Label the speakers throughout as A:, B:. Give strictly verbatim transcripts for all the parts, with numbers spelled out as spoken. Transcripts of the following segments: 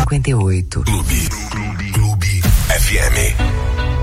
A: cinquenta e oito.
B: Clube, Clube, Clube F M.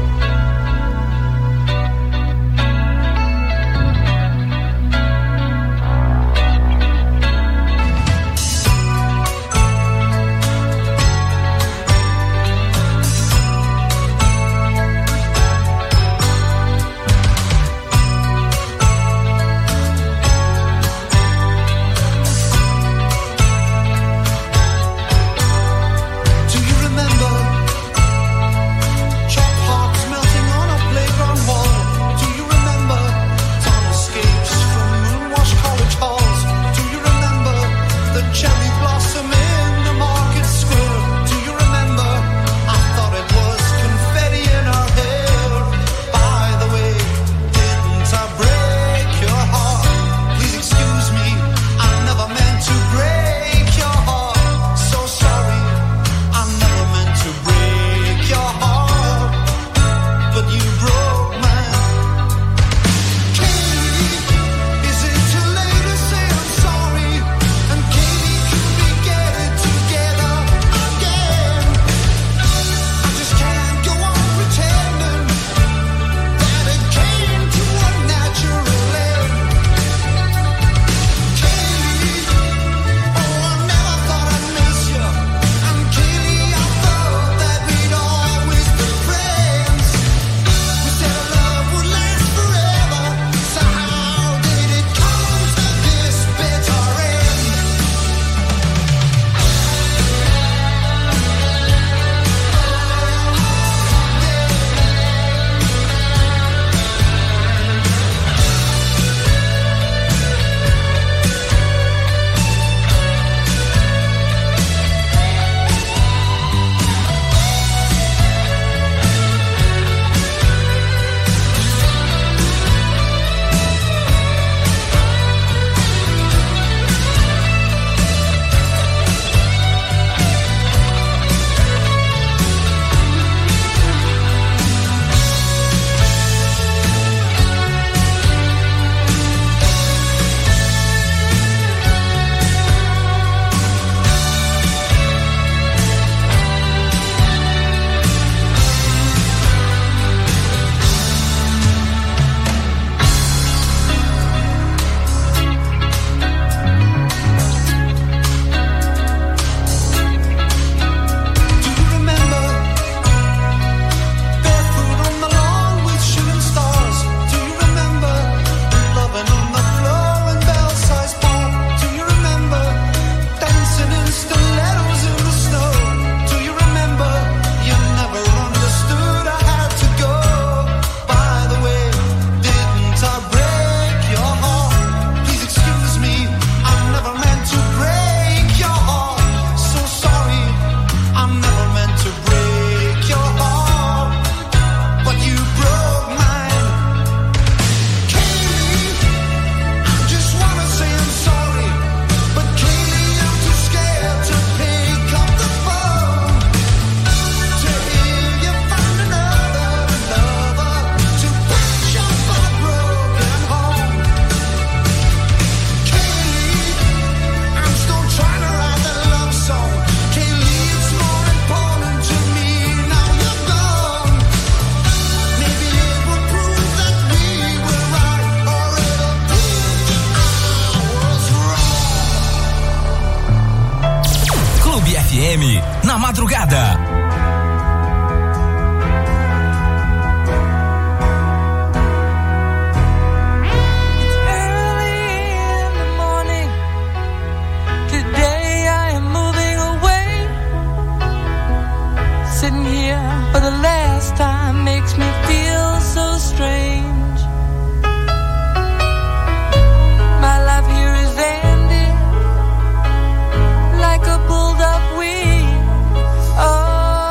C: Na madrugada.
D: Like a pulled up wing. Oh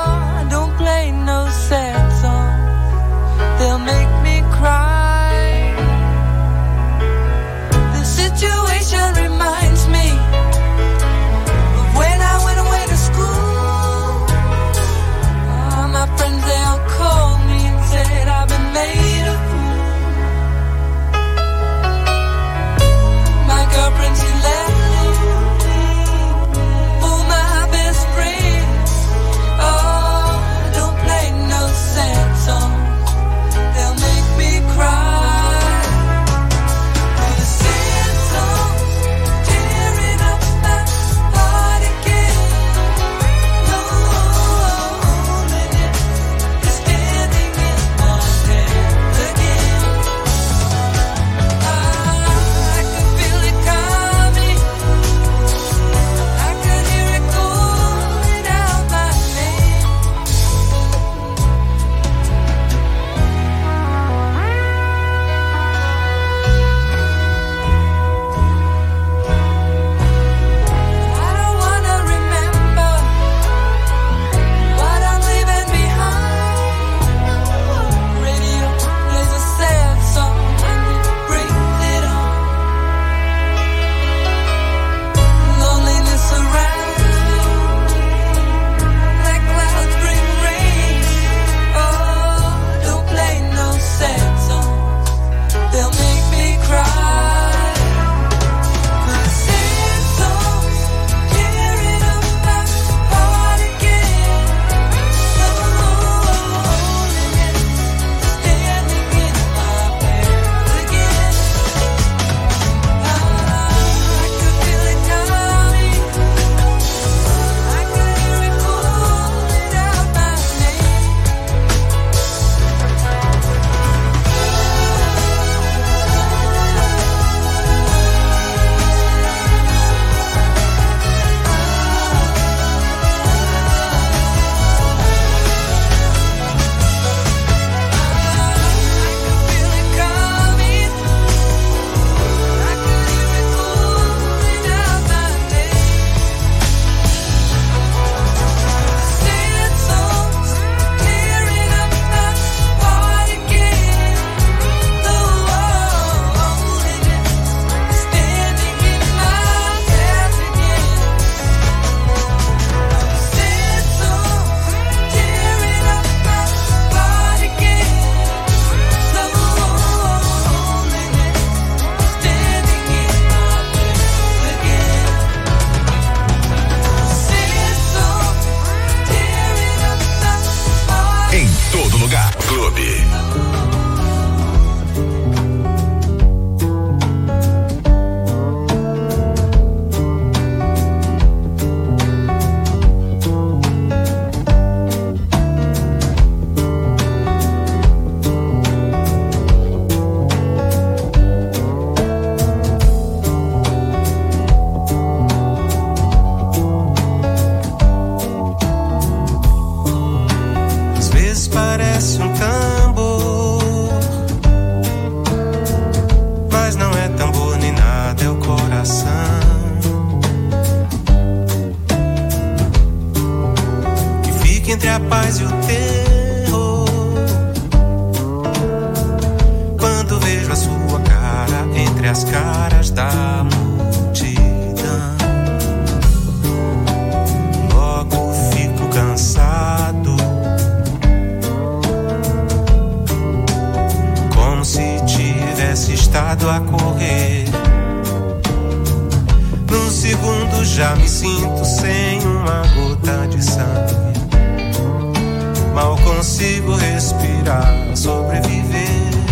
A: paz e o terror. Quando vejo a sua cara entre as caras da multidão, logo fico cansado, como se tivesse estado a correr. Num segundo já me sinto sem uma gota de sangue. Mal consigo respirar, sobreviver.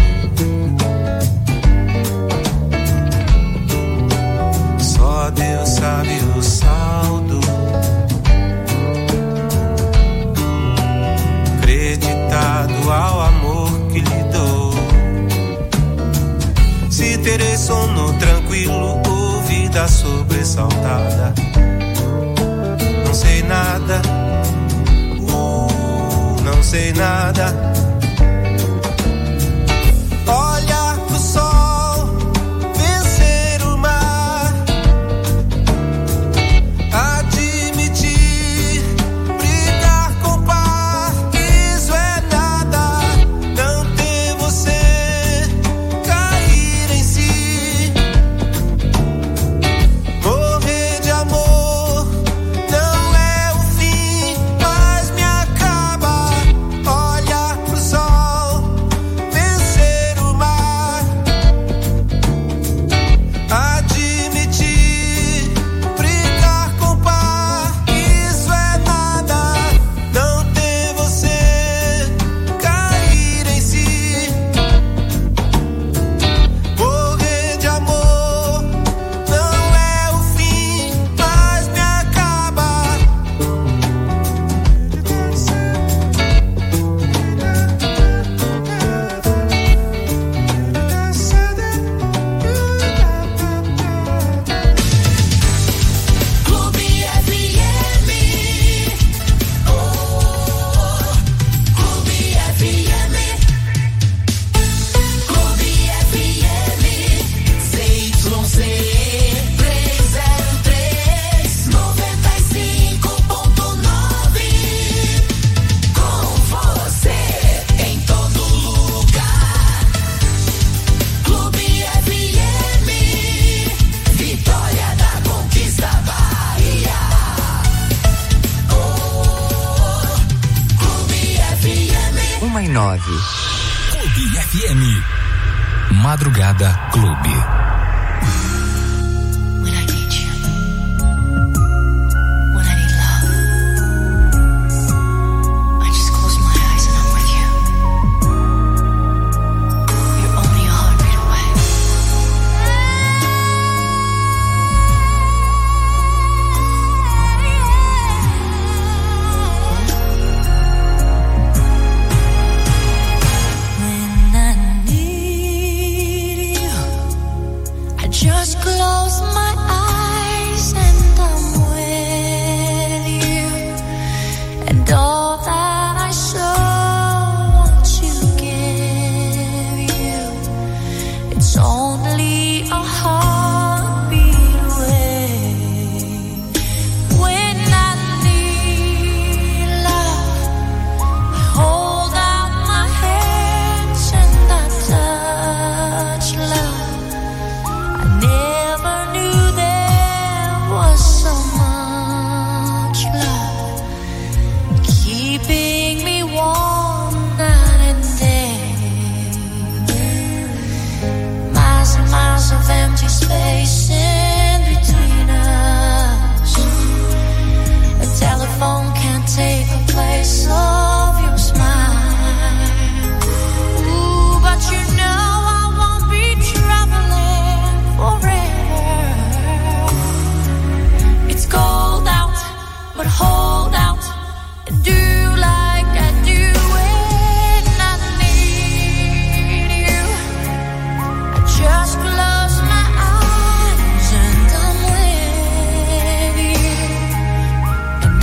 A: Só Deus sabe o saldo. Creditado ao amor que lhe dou. Se terei sono tranquilo ou vida sobressaltada, não sei nada, uh, não sei nada. Olhar pro sol, vencer o mar, admitir, brigar com paraíso é nada. Não ter você, cair em si, morrer de amor, não é o fim, mas me acaba. Olhar pro sol, vencer o mar, admitir, brigar com paraíso é nada. Não ter você, cair em si, morrer de amor, não é o fim, mas me acaba. Clube F M. Oh, Clube F M. Clube F M. C Y C trezentos e três, noventa e cinco ponto nove. Com você em todo lugar. Clube F M. Vitória da Conquista Bahia. Oh, Clube F M.
C: Uma e nove.
B: Clube F M. Madrugada Clube.
D: When I need you, when I need love, I just close my eyes and I'm with you. You're only a heartbeat away. When I need you, I just close